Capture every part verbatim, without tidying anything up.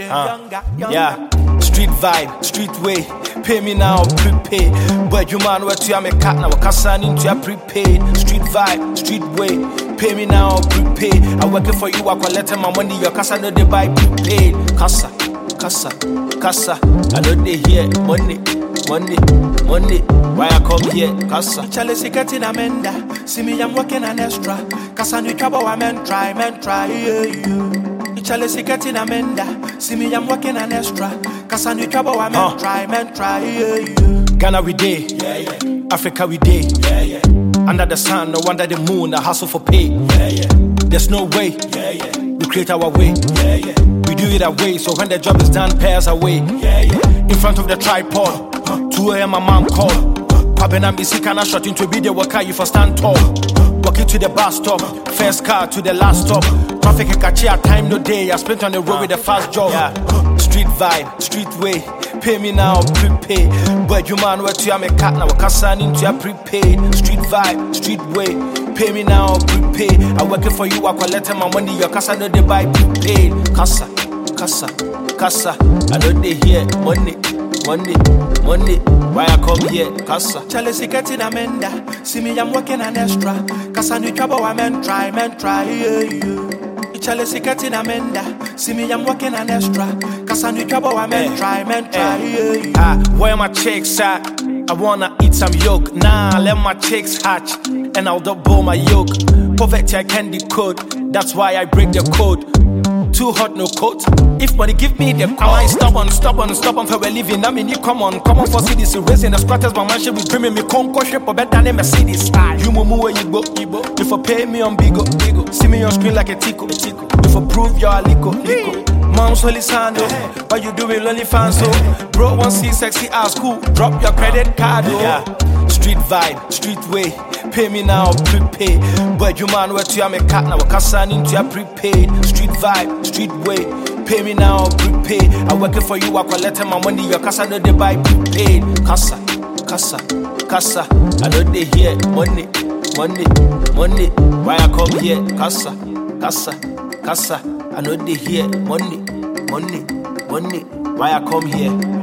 building, uh, younger, younger. Yeah, street vibe, street way. Pay me now, prepay. But you man, what you are, me cat now, Kassan into your prepaid. Street vibe, street way. Pay me now, prepay. I working for you, I collect my money, your Kassa no they buy prepaid. Kassa, Kassa, Kassa. I know they hear money, money, money. Why I come here, Kassa? Chalice getting amenda. See me, I'm working an extra. Kassa no trouble, I men try, men try. Yeah, yeah. Chalice getting amenda. See me, I'm working an extra. Kassa no trouble, I men uh. try, men try. Yeah, yeah. Ghana we day, yeah, yeah. Africa we day, yeah, yeah. Under the sun, no under the moon, I hustle for pay. Yeah, yeah. There's no way, yeah, yeah. We create our way. Yeah, yeah. We do it our way, so when the job is done, pay us away. Yeah, yeah. In front of the tripod, uh, two a m my mom called. Kwabena Missy can I shot into video worker you for stand tall. Walking to the bus stop, first car to the last stop. Traffic and catch ya, time no day. I spent on the road with a fast job. Yeah. Street vibe, street way. Pay me now, prepay. But you man, what you are, me cat now, Kassan into your prepaid. Street vibe, street way. Pay me now, prepay. I working for you, I collect my money, your Kassa no they buy prepaid. Kassa, Kassa, Kassa. I know they hear money, money, money. Why I come here, Kassa? Chalice getting amenda. See me, I'm working an extra. Kassa no trouble, I men try, men try. Yeah, yeah. Chalice getting amenda. See me, I'm working an extra. Kassa no trouble, I men try, men try. Yeah, yeah. Ah, where my chicks at? I wanna eat some yolk. Nah, let my chicks hatch, and I'll double my yolk. Poverty I can decode. That's why I break the code. Too hot, no coat. If money give me them, am I stubborn, stubborn, stubborn for a living? I mean, you come on, come on for cities. Raising the squatters, my man should be dreaming me. Concourse for better than Mercedes. You move where you go, you go. If I pay me on bigo, bigo. See me on screen like a tico, tico. If I prove you're a lico, lico. Mom's holy sando, but you do it only fan so. Bro, want see sexy ass cool. Drop your credit card, oh. Yeah. Street vibe, street way. Pay me now, prepay. But you man, what you are, me cat now, Kassan into your prepaid. Street vibe, street way. Pay me now, prepay. I working for you, I collect my money, your Kassa no they buy prepaid. Kassa, Kassa, Kassa. I know they hear money, money, money. Why I come here, Kassa, Kassa, Kassa. I know they hear money, money, money. Why I come here?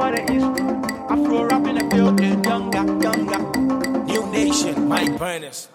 Afro rap in the building, younger, younger. New nation, Mike Burners.